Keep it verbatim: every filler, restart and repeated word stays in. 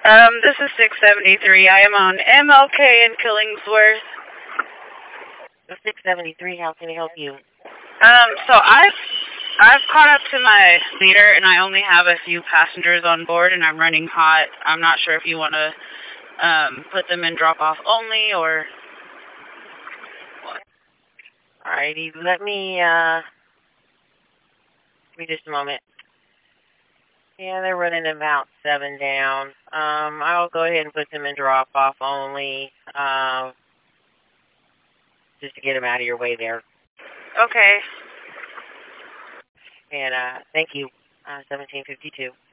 Um, this is six seventy-three. I am on M L K in Killingsworth. six seventy-three, how can I help you? Um, so I've, I've caught up to my leader, and I only have a few passengers on board, and I'm running hot. I'm not sure if you want to um, put them in drop-off only, or what? Alrighty, let me, uh, give me just a moment. Yeah, they're running about seven down. Um, I'll go ahead and put them in drop-off only, um, just to get them out of your way there. Okay. And, uh, thank you, uh, seventeen fifty-two.